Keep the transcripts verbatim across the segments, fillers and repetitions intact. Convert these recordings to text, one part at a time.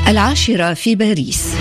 العاشرة في باريس.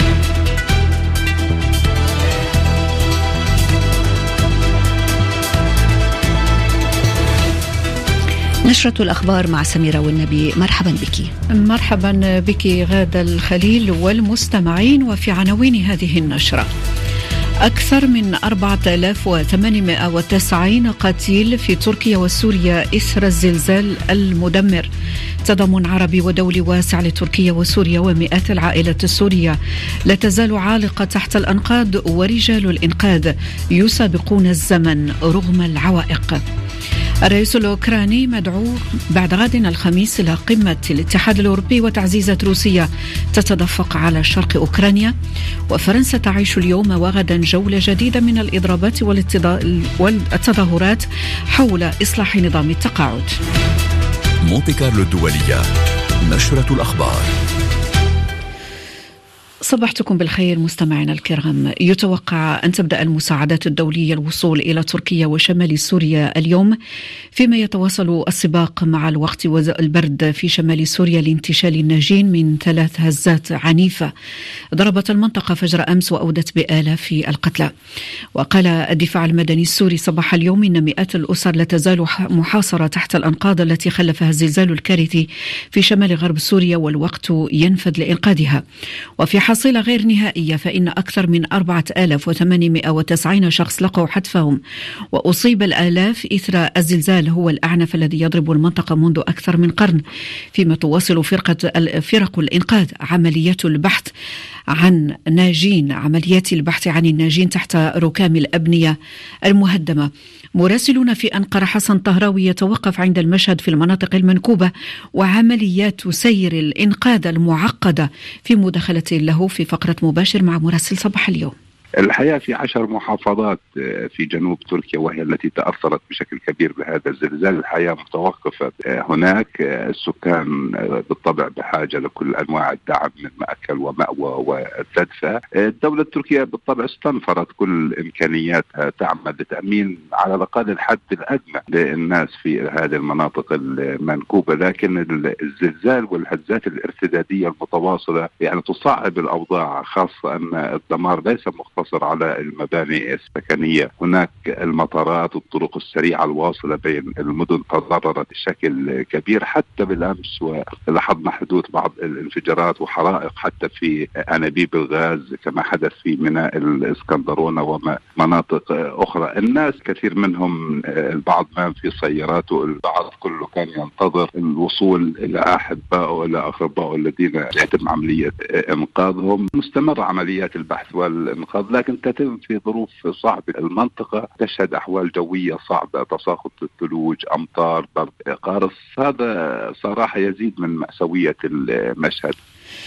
نشرة الأخبار مع سميرة والنبي. مرحبا بك. مرحبا بك غادة الخليل والمستمعين. وفي عناوين هذه النشرة: أكثر من أربعة آلاف وثمانمائة وتسعين قتيل في تركيا وسوريا إثر الزلزال المدمر. تضامن عربي ودولي واسع لتركيا وسوريا، ومئات العائلات السورية لا تزال عالقة تحت الأنقاض، ورجال الإنقاذ يسابقون الزمن رغم العوائق. الرئيس الأوكراني مدعو بعد غد الخميس إلى قمة الاتحاد الأوروبي، وتعزيزات روسيا تتدفق على شرق أوكرانيا. وفرنسا تعيش اليوم وغدا جولة جديدة من الإضرابات والتظاهرات حول إصلاح نظام التقاعد. مونتي كارلو الدولية، نشرة الأخبار. صبحتكم بالخير مستمعينا الكرام. يتوقع أن تبدأ المساعدات الدولية الوصول إلى تركيا وشمال سوريا اليوم، فيما يتواصل السباق مع الوقت والبرد في شمال سوريا لانتشال الناجين من ثلاث هزات عنيفة ضربت المنطقة فجر أمس وأودت بآلاف القتلى. وقال الدفاع المدني السوري صباح اليوم إن مئات الأسر لا تزال محاصرة تحت الأنقاض التي خلفها الزلزال الكارثي في شمال غرب سوريا، والوقت ينفد لإنقاذها. وفي حصيلة غير نهائية فإن أكثر من أربعة آلاف وثمانمائة وتسعين شخص لقوا حتفهم، وأصيب الآلاف إثر الزلزال هو الأعنف الذي يضرب المنطقة منذ أكثر من قرن، فيما تواصل فرقة فرق الإنقاذ عمليات البحث عن ناجين عمليات البحث عن الناجين تحت ركام الأبنية المهدمة. مراسلون في أنقرة حسن طهراوي يتوقف عند المشهد في المناطق المنكوبة وعمليات سير الإنقاذ المعقدة في مداخلة له في فقرة مباشر مع مراسل صباح اليوم. الحقيقة في عشر محافظات في جنوب تركيا وهي التي تأثرت بشكل كبير بهذا الزلزال. الحياة متوقفة هناك، السكان بالطبع بحاجة لكل أنواع الدعم من مأكل ومأوى وتدفئة. الدولة التركية بالطبع استنفرت كل إمكانياتها تعمل لتأمين على الأقل الحد الأدنى للناس في هذه المناطق المنكوبة، لكن الزلزال والهزات الارتدادية المتواصلة يعني تصعب الأوضاع، خاصة أن الدمار ليس مختصر على المباني السكنية. هناك المطارات والطرق السريعة الواصلة بين المدن تضررت بشكل كبير، حتى بالأمس ولاحظنا حدوث بعض الانفجارات وحرائق حتى في أنابيب الغاز كما حدث في ميناء الإسكندرونة ومناطق أخرى. الناس كثير منهم البعض نام في سياراته، البعض كله كان ينتظر الوصول إلى أحبائه وإلى أقربائه الذين يتم عملية إنقاذهم. مستمر عمليات البحث والإنقاذ لكن تتم في ظروف صعبة. المنطقة تشهد أحوال جوية صعبة، تساقط الثلوج، أمطار، برد، قارص. هذا صراحة يزيد من مأساوية المشهد.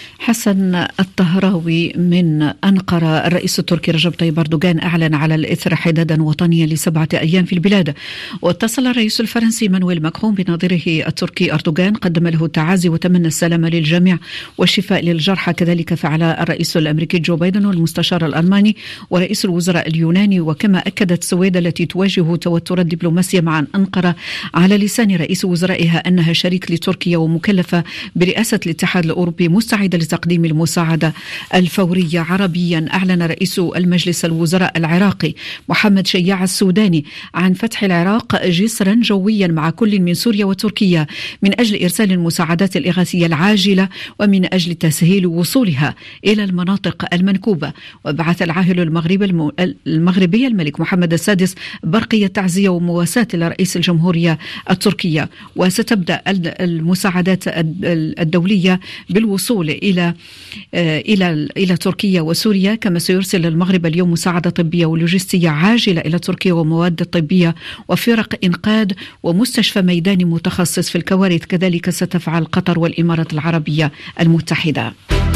حسن الطهراوي من أنقرة. الرئيس التركي رجب طيب أردوغان أعلن على الإثر حدادا وطنيا لسبعة أيام في البلاد. واتصل الرئيس الفرنسي مانويل ماكرون بنظيره التركي أردوغان، قدم له التعازي وتمنى السلامة للجميع والشفاء للجرحى. كذلك فعل الرئيس الأمريكي جو بايدن والمستشار الألماني ورئيس الوزراء اليوناني. وكما أكدت السويد التي تواجه توترات دبلوماسية مع أنقرة على لسان رئيس وزرائها أنها شريك لتركيا ومكلفة برئاسة الاتحاد الأوروبي مستعدة لتقديم المساعدة الفورية. عربيا أعلن رئيس المجلس الوزراء العراقي محمد شياع السوداني عن فتح العراق جسرا جويا مع كل من سوريا وتركيا من أجل إرسال المساعدات الإغاثية العاجلة ومن أجل تسهيل وصولها إلى المناطق المنكوبة. وبعث العاهل المغربي المغربي الملك محمد السادس برقية تعزية ومواساة لرئيس الجمهورية التركية. وستبدأ المساعدات الدولية بالوصول إلى إلى إلى تركيا وسوريا، كما سيرسل المغرب اليوم مساعدة طبية ولوجستية عاجلة إلى تركيا ومواد طبية وفرق إنقاذ ومستشفى ميداني متخصص في الكوارث. كذلك ستفعل قطر والإمارات العربية المتحدة.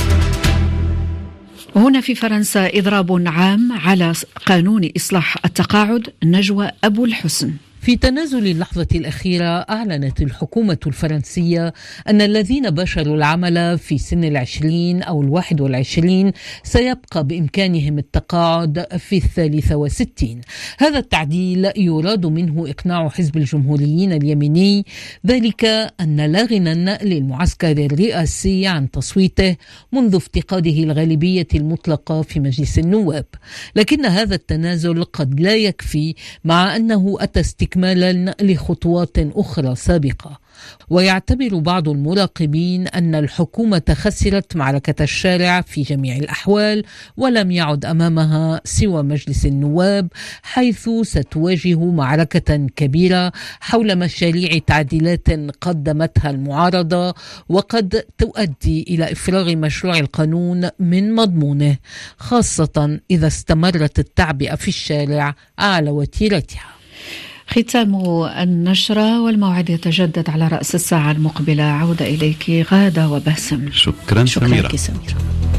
هنا في فرنسا إضراب عام على قانون إصلاح التقاعد. نجوى أبو الحسن. في تنازل اللحظة الأخيرة أعلنت الحكومة الفرنسية أن الذين باشروا العمل في سن العشرين أو الواحد والعشرين سيبقى بإمكانهم التقاعد في الثالثة وستين. هذا التعديل يراد منه إقناع حزب الجمهوريين اليميني ذلك أن لا غنى للمعسكر الرئاسي عن تصويته منذ افتقاده الغالبية المطلقة في مجلس النواب، لكن هذا التنازل قد لا يكفي مع أنه أتى استكمالا لخطوات أخرى سابقة. ويعتبر بعض المراقبين أن الحكومة خسرت معركة الشارع في جميع الأحوال ولم يعد أمامها سوى مجلس النواب، حيث ستواجه معركة كبيرة حول مشاريع تعديلات قدمتها المعارضة وقد تؤدي إلى إفراغ مشروع القانون من مضمونه، خاصة إذا استمرت التعبئة في الشارع على وتيرتها. ختام النشرة والموعد يتجدد على رأس الساعة المقبلة. عودة إليك غادة وباسم. شكرا, شكرا سميرة.